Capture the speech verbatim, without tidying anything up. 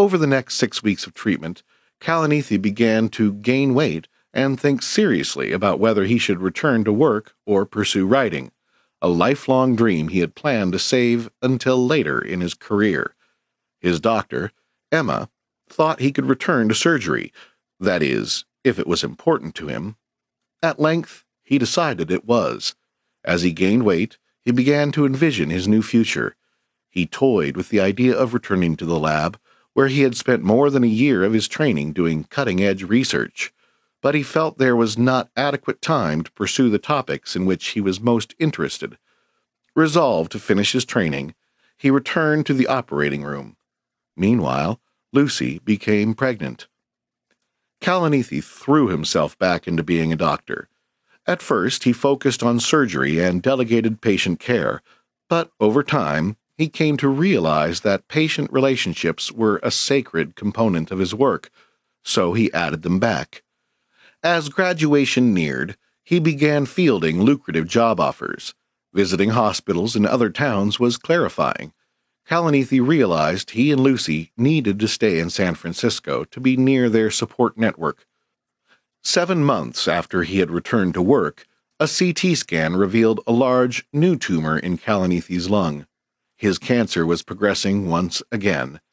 Over the next six weeks of treatment, Kalanithi began to gain weight and think seriously about whether he should return to work or pursue writing, a lifelong dream he had planned to save until later in his career. His doctor, Emma, thought he could return to surgery, that is, if it was important to him. At length, he decided it was. As he gained weight, he began to envision his new future. He toyed with the idea of returning to the lab, where he had spent more than a year of his training doing cutting-edge research, but he felt there was not adequate time to pursue the topics in which he was most interested. Resolved to finish his training, he returned to the operating room. Meanwhile, Lucy became pregnant. Kalanithi threw himself back into being a doctor. At first, he focused on surgery and delegated patient care, but over time, he came to realize that patient relationships were a sacred component of his work, so he added them back. As graduation neared, he began fielding lucrative job offers. Visiting hospitals in other towns was clarifying. Kalanithi realized he and Lucy needed to stay in San Francisco to be near their support network. Seven months after he had returned to work, a C T scan revealed a large, new tumor in Kalanithi's lung. His cancer was progressing once again.